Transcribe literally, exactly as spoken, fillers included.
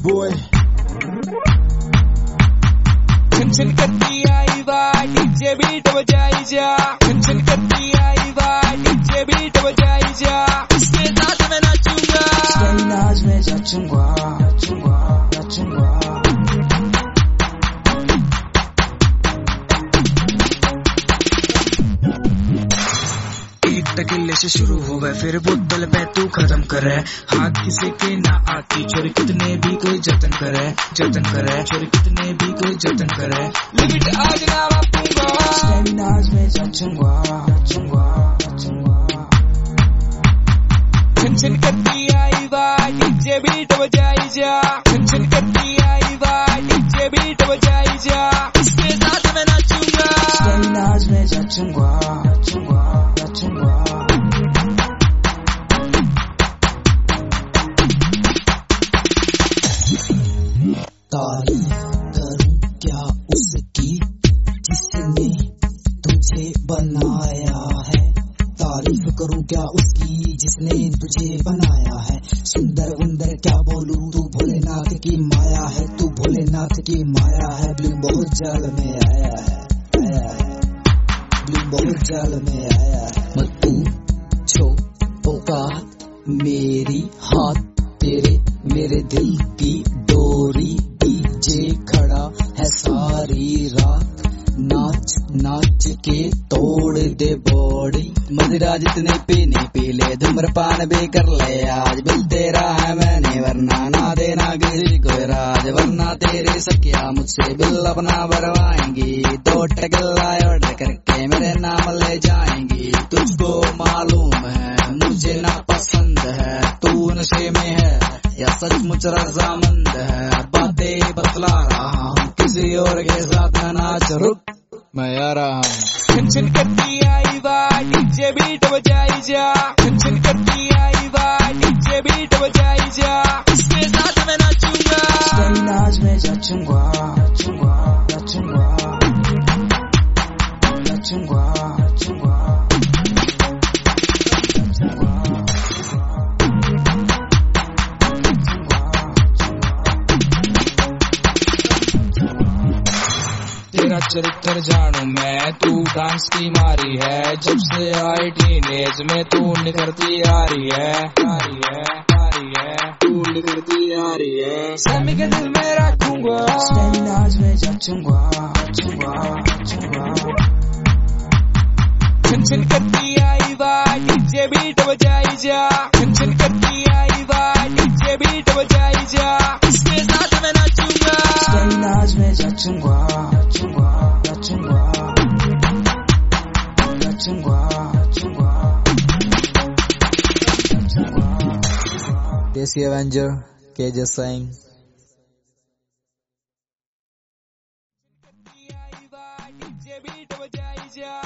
boy. छन करती आई वाह डीजे बीट बजाई जा, छन करती आई वाह डीजे बीट बजाई जा, इसके साथ मैं नाचूंगा, इसके नाच में नाचूंगा, नाचूंगा, नाचूंगा। टकिले से शुरू हो गए फिर बोतल पे तू खत्म करे, हाथ किसी के ना आती छोरी कितने भी कोई जतन करे, जतन करे छोरी कितने भी कोई जतन करे, लिमिट आज ना मापूंगा, नाच में नाचूंगा, नाचूंगा, नाचूंगा। छन छन करती आई वाह डीजे बीट बजाई जा, छन छन करती आई वाह डीजे बीट बजाई जा, इसके साथ मैं नाचूंगा, नाच में नाचूंगा, नाचूंगा, नाचूंगा। तारीफ करूं क्या उसकी जिसने तुझे बनाया है, तारीफ करूं क्या उसकी जिसने तुझे बनाया है, सुंदर वंदर क्या बोलूं तू भोलेनाथ की माया है, तू भोलेनाथ की माया है, ब्लिंग बहुत जाल में आया है, आया है, ब्लिंग बहुत जाल में आया है। मत पूछो औकात मेरी, हाथ तेरे मेरे दिल की डोरी, डीजे खड़ा है सारी रात, नाच नाच के तोड़ दे बॉडी, मदिरा जितने पीने पी ले, धूम्रपान भी कर ले आज, बिल तेरा है मैंने वरना ना देना किसी को राज, वरना तेरी सखिया मुझसे बिल अपना भरवाएंगी, दो टगला ऑर्डर करके मेरे नाम ले जाएंगी, तुझको मालूम है मुझे ना पसंद है, तू नशे में है या सचमुच रजामंद है, बातें बतला रहा हूँ किसी और के साथ नाच, रुक मैं आ रहा हूँ। छन छन करती आई वाह डीजे बीट बजाई जा, छन छन करती आई वाह डीजे बीट बजाई जा, इसके साथ मैं नाचूंगा, नाच में नाचूंगा, नाचूंगा, नाचूंगा, नाचूंगा, नाचूंगा। तेरा चरित्र जानू मैं, तू डांस की मारी है, जब से आई टीनेज में तू निखरती आ रही है, आ रही है, आ रही है, तू निखरती आ रही है, सैमी के दिल में रखूंगा, नाच में नाचूंगा, नाचूंगा, नाचूंगा। छन छन करती आई वाह डीजे बीट बजाई जा, छन छन करती आई वाह डीजे बीट बजाई जा, इसके साथ मैं नाचूंगा, नाच में नाचूंगा, नाचूंगा, नाचूंगा, नाचूंगा, नाचूंगा। Desi Avenger, K J Singh. DJ beat बजाई जा।